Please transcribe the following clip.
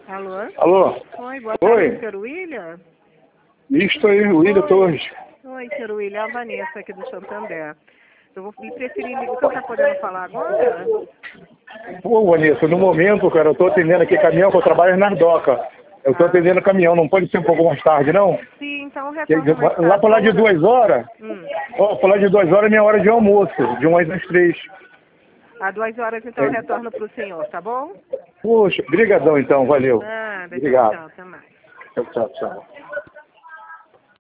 Alô? Alô? Oi, boa Oi. tarde, senhor William. Isto aí, William Torres. Oi, senhor William, a Vanessa aqui do Santander. Eu vou lhe preferir, o senhor está podendo falar agora? Pô, Vanessa, no momento, cara, eu tô atendendo aqui caminhão, que eu trabalho na Ardoca. Eu tô atendendo caminhão, não pode ser um pouco mais tarde, não? Sim, então Que- retorno mais tarde. Lá pra lá de 2 horas, Hum. ó, pra lá de 2 horas é minha hora de almoço, de 1 às 3. Às 2 horas, então, eu retorno para o senhor, tá bom? Poxa, brigadão então, valeu. Nada, tchau, Obrigado. tchau, até mais. Tchau, tchau, tchau.